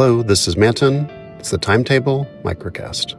Hello, this is Manton. It's the Timetable Microcast.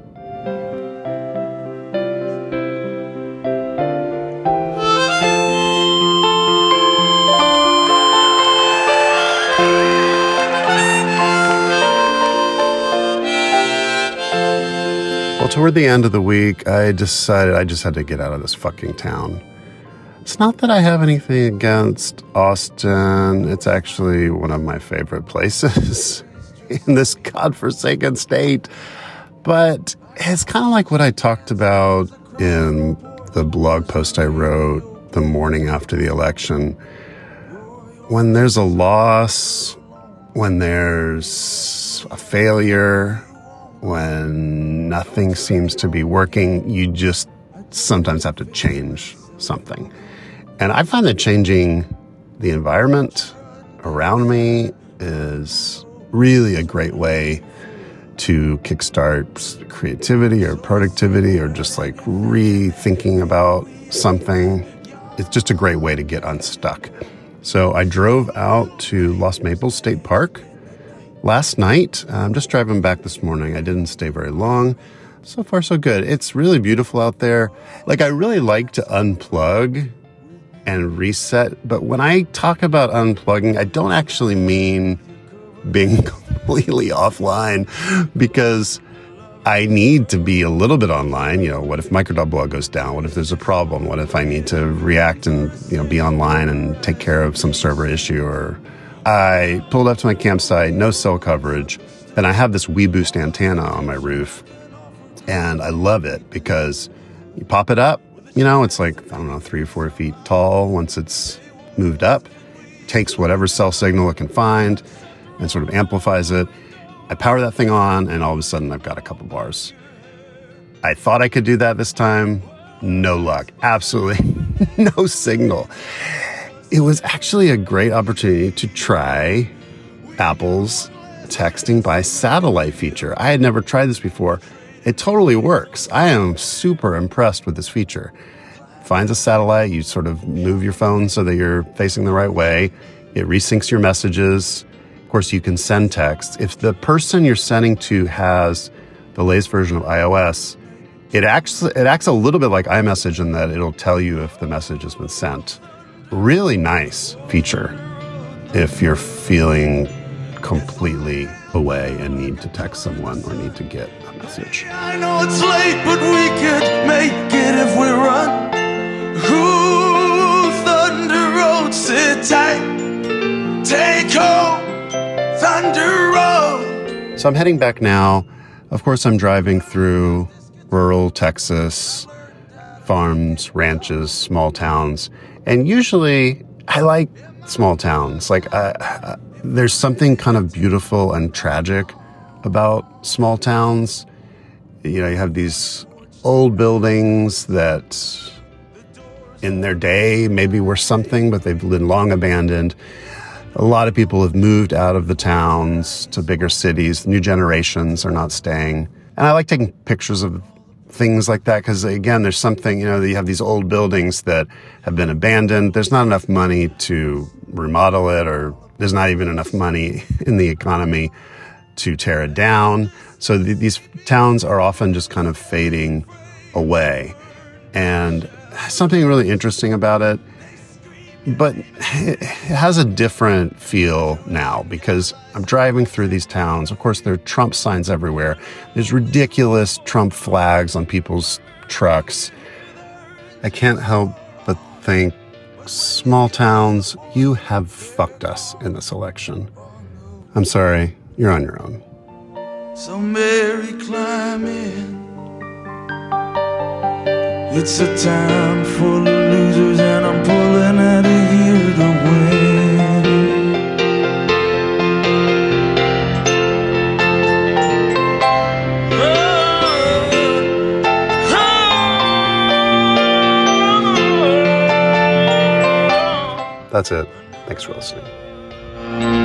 Well, toward the end of the week, I decided I just had to get out of this fucking town. It's not that I have anything against Austin. It's actually one of my favorite places in this godforsaken state. But it's kind of like what I talked about in the blog post I wrote the morning after the election. When there's a loss, when there's a failure, when nothing seems to be working, you just sometimes have to change something. And I find that changing the environment around me is really a great way to kickstart creativity or productivity or just like rethinking about something. It's just a great way to get unstuck. So I drove out to Lost Maples State Park last night. I'm just driving back this morning. I didn't stay very long. So far, so good. It's really beautiful out there. Like, I really like to unplug and reset. But when I talk about unplugging, I don't actually mean being completely offline, because I need to be a little bit online. You know, what if Micro.blog goes down? What if there's a problem? What if I need to react and, be online and take care of some server issue? Or I pulled up to my campsite, no cell coverage, and I have this WeBoost antenna on my roof. And I love it because you pop it up, it's like, 3 or 4 feet tall. Once it's moved up, takes whatever cell signal it can find and sort of amplifies it. I power that thing on, and all of a sudden I've got a couple bars. I thought I could do that this time. No luck. Absolutely no signal. It was actually a great opportunity to try Apple's texting by satellite feature. I had never tried this before. It totally works. I am super impressed with this feature. Finds a satellite, you sort of move your phone so that you're facing the right way. It resyncs your messages. Of course, you can send text. If the person you're sending to has the latest version of iOS, it acts a little bit like iMessage in that it'll tell you if the message has been sent. Really nice feature if you're feeling completely away and need to text someone or need to get a message. I know it's late, but we could make it if we run. Ooh, Thunder Road, sit tight, take home, Thunder Road. So I'm heading back now. Of course, I'm driving through rural Texas, farms, ranches, small towns. And usually I like small towns. Like, there's something kind of beautiful and tragic about small towns. You have these old buildings that in their day maybe were something, but they've been long abandoned. A lot of people have moved out of the towns to bigger cities. New generations are not staying. And I like taking pictures of things like that because, again, there's something, you have these old buildings that have been abandoned. There's not enough money to remodel it, or there's not even enough money in the economy to tear it down. So these towns are often just kind of fading away. And something really interesting about it, but it has a different feel now because I'm driving through these towns. Of course, there are Trump signs everywhere. There's ridiculous Trump flags on people's trucks. I can't help but think, small towns, you have fucked us in this election. I'm sorry, you're on your own. So Mary, climb in. It's a town full of losers, and I'm pulling out of here to win. That's it. Thanks for listening.